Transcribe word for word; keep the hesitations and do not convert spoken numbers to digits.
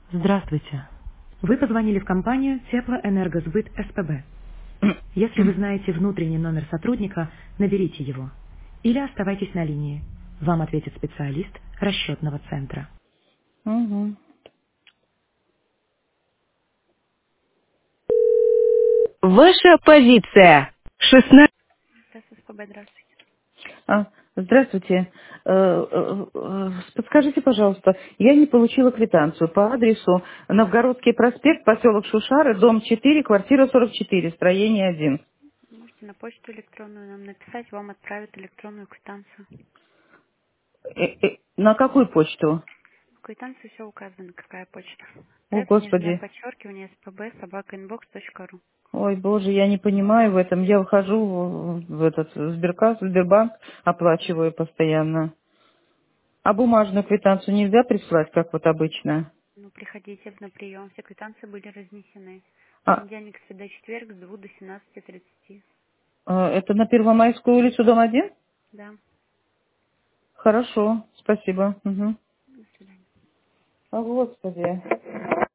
Здравствуйте. Вы позвонили в компанию Теплоэнергосбыт СПБ. Если вы знаете внутренний номер сотрудника, наберите его. Или оставайтесь на линии. Вам ответит специалист расчетного центра. Угу. Ваша позиция. шестнадцать. Здравствуйте, СПБ, здравствуйте. А, здравствуйте. Э, э, э, Подскажите, пожалуйста, я не получила квитанцию по адресу Новгородский проспект, поселок Шушары, дом четыре, квартира сорок четыре, строение один. Можете на почту электронную нам написать, вам отправят электронную квитанцию. Э, э, На какую почту? В квитанции все указано, какая почта. О, Т, нижнее Господи. подчеркивание, СПБ, собака инбокс точка ру. Ой, Боже, я не понимаю в этом. Я вхожу в в этот в Сберкасс, в Сбербанк, оплачиваю постоянно. А бумажную квитанцию нельзя прислать, как вот обычно? Ну, приходите на прием. Все квитанции были разнесены. А, Понедельник, среда, четверг с двух до семнадцати тридцати. э, это на Первомайскую улицу, дом один? Да. Хорошо, спасибо. Мгм. До свидания. О, Господи.